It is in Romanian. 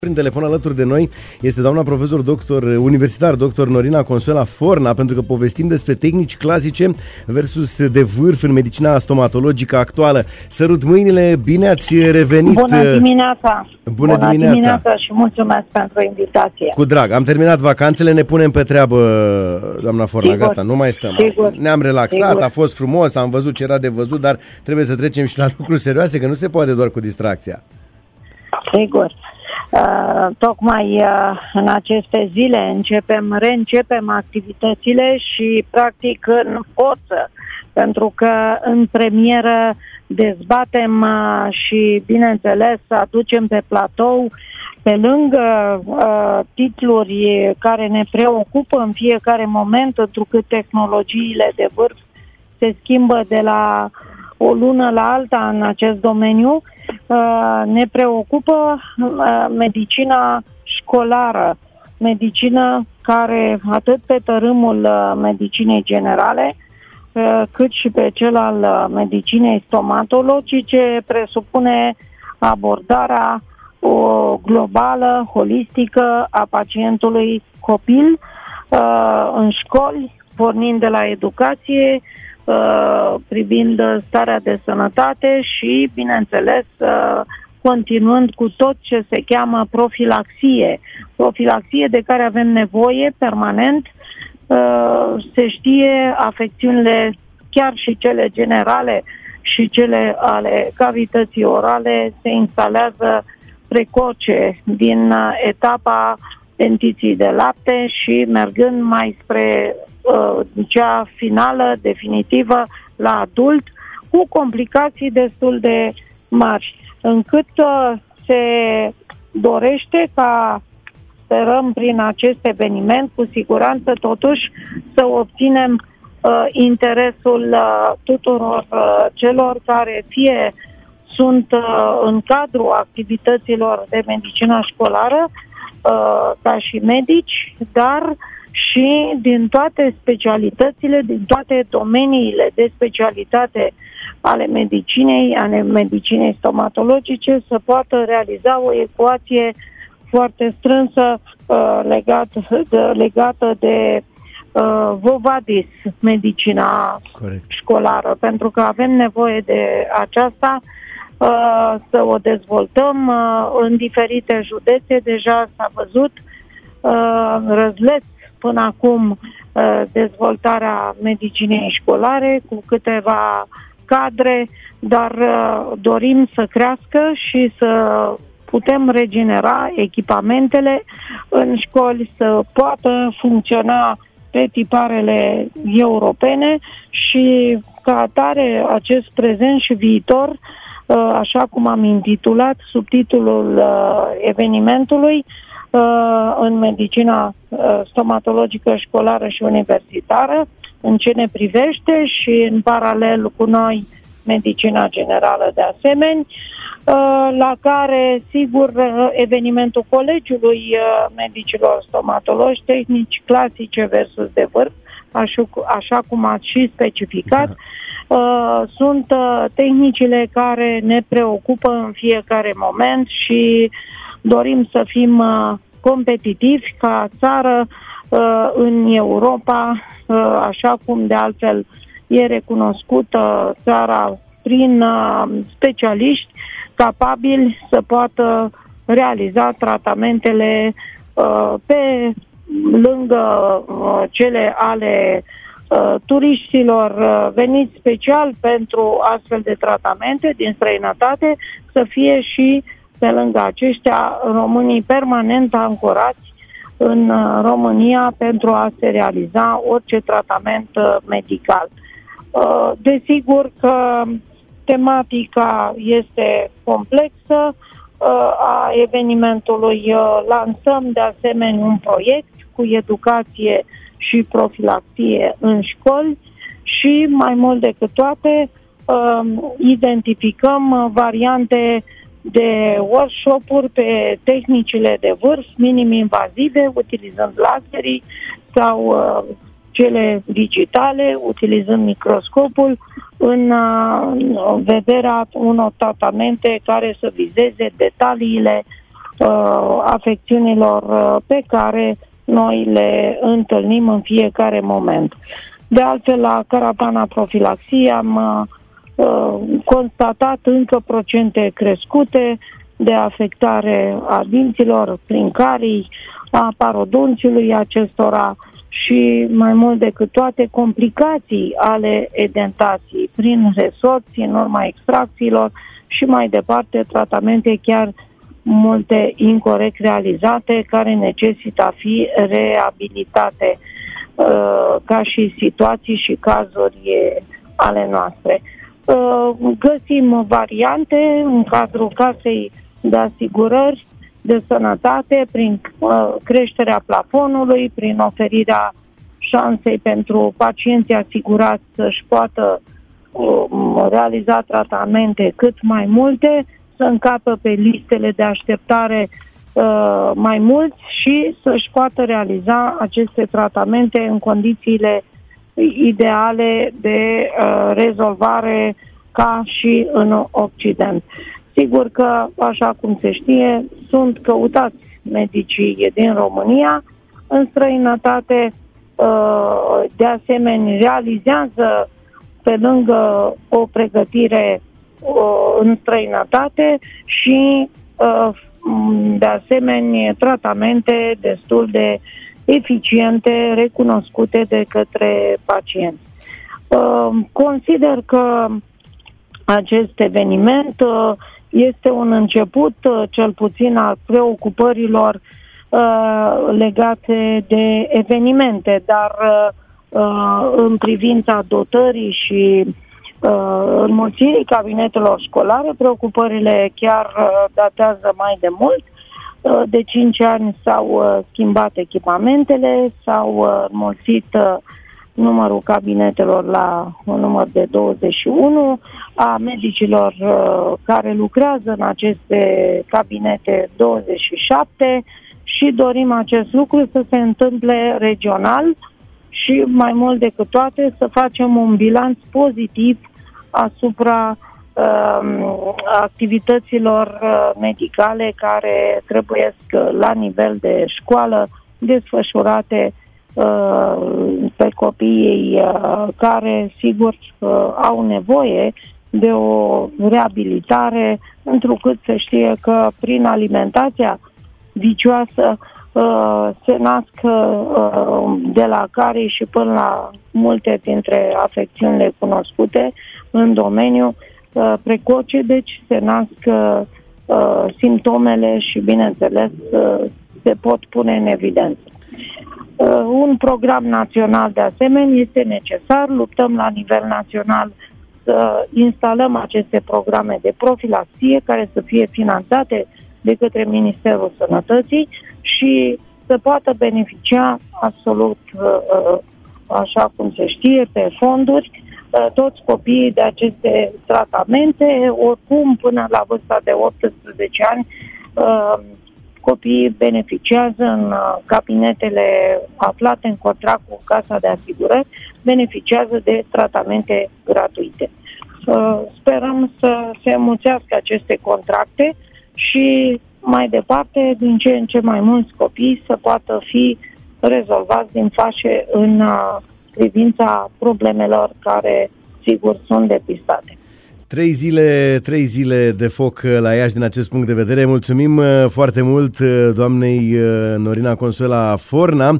Prin telefon alături de noi este doamna profesor doctor universitar, doctor Norina Consuela Forna, pentru că povestim despre tehnici clasice versus de vârf în medicina stomatologică actuală. Sărut mâinile, bine ați revenit! Bună dimineața! Bună dimineața și mulțumesc pentru invitație! Cu drag! Am terminat vacanțele, ne punem pe treabă, doamna Forna, sigur, gata, nu mai stăm. Sigur, ne-am relaxat, sigur. A fost frumos, am văzut ce era de văzut, dar trebuie să trecem și la lucruri serioase, că nu se poate doar cu distracția. Sigur. Tocmai în aceste zile reîncepem activitățile și practic în forță, pentru că în premieră dezbatem și bineînțeles aducem pe platou, pe lângă titluri care ne preocupă în fiecare moment, întrucât tehnologiile de vârf se schimbă de la o lună la alta în acest domeniu, ne preocupă medicina școlară, medicină care atât pe tărâmul medicinei generale, cât și pe cel al medicinei stomatologice presupune abordarea globală, holistică a pacientului copil în școli, pornind de la educație, privind starea de sănătate și, bineînțeles, continuând cu tot ce se cheamă profilaxie de care avem nevoie permanent. Se știe, afecțiunile, chiar și cele generale și cele ale cavității orale, se instalează precoce din etapa dentiției de lapte și mergând mai spre cea finală, definitivă, la adult, cu complicații destul de mari, încât se dorește ca, sperăm prin acest eveniment, cu siguranță totuși să obținem interesul tuturor celor care fie sunt în cadrul activităților de medicină școlară, ca și medici, dar și din toate specialitățile, din toate domeniile de specialitate ale medicinei stomatologice, să poată realiza o ecuație foarte strânsă legată de Vovadis, medicina școlară, pentru că avem nevoie de aceasta, să o dezvoltăm în diferite județe. Deja s-a văzut răzleț până acum dezvoltarea medicinei școlare cu câteva cadre, dar dorim să crească și să putem regenera echipamentele în școli, să poată funcționa pe tiparele europene și ca atare acest prezent și viitor, așa cum am intitulat subtitlul evenimentului, în medicina stomatologică școlară și universitară, în ce ne privește și în paralel cu noi medicina generală de asemenea, la care, sigur, evenimentul Colegiului Medicilor Stomatologi, tehnici clasice versus de vârf, așa cum ați și specificat, sunt tehnicile care ne preocupă în fiecare moment și dorim să fim competitivi ca țară în Europa, așa cum de altfel e recunoscută țara prin specialiști capabili să poată realiza tratamentele pe lângă cele ale turiștilor veniți special pentru astfel de tratamente din străinătate, să fie și pe lângă aceștia românii permanent ancorați în România pentru a se realiza orice tratament medical. Desigur că tematica este complexă a evenimentului. Lansăm de asemenea un proiect cu educație și profilaxie în școli și, mai mult decât toate, identificăm variante de workshop-uri pe tehnicile de vârf minim-invazive, utilizând laserii sau cele digitale, utilizând microscopul, în vederea unor tratamente care să vizeze detaliile afecțiunilor pe care noi le întâlnim în fiecare moment. De altfel, la Carapana Profilaxie am constatat încă procente crescute de afectare a dinților prin carii, a parodonțiului acestora și mai mult decât toate complicații ale edentației prin resorpții în urma extracțiilor și mai departe tratamente chiar multe incorect realizate care necesită a fi reabilitate ca și situații și cazuri ale noastre. Găsim variante în cadrul casei de asigurări de sănătate prin creșterea plafonului, prin oferirea șansei pentru pacienții asigurați să-și poată realiza tratamente cât mai multe, să încapă pe listele de așteptare mai mulți și să-și poată realiza aceste tratamente în condițiile ideale de rezolvare ca și în Occident. Sigur că, așa cum se știe, sunt căutați medicii din România, în străinătate, de asemenea, realizează pe lângă o pregătire în străinătate și de asemenea tratamente destul de eficiente, recunoscute de către pacienți. Consider că acest eveniment este un început, cel puțin, al preocupărilor legate de evenimente, dar în privința dotării și înmulțirii cabinetelor școlare, preocupările chiar datează mai de mult. De 5 ani s-au schimbat echipamentele, s-au înmulțit numărul cabinetelor la un număr de 21, a medicilor care lucrează în aceste cabinete 27 și dorim acest lucru să se întâmple regional și mai mult decât toate să facem un bilanț pozitiv asupra activităților medicale care trebuie la nivel de școală desfășurate pe copiii care, sigur, au nevoie de o reabilitare, întrucât se știe că prin alimentația vicioasă se nasc de la carii și până la multe dintre afecțiunile cunoscute în domeniu precoce, deci se nasc simptomele și, bineînțeles, se pot pune în evidență. Un program național, de asemenea, este necesar. Luptăm la nivel național să instalăm aceste programe de profilaxie care să fie finanțate de către Ministerul Sănătății și să poată beneficia absolut, așa cum se știe, pe fonduri, toți copiii de aceste tratamente. Oricum, până la vârsta de 18 ani, copiii beneficiază în cabinetele aflate în contract cu Casa de Asigurări, beneficiază de tratamente gratuite. Sperăm să se înmulțească aceste contracte și mai departe, din ce în ce mai mulți copii să poată fi rezolvați din fașe în privința problemelor care, sigur, sunt depistate. 3 zile de foc la Iași din acest punct de vedere. Mulțumim foarte mult doamnei Norina Consuela Forna.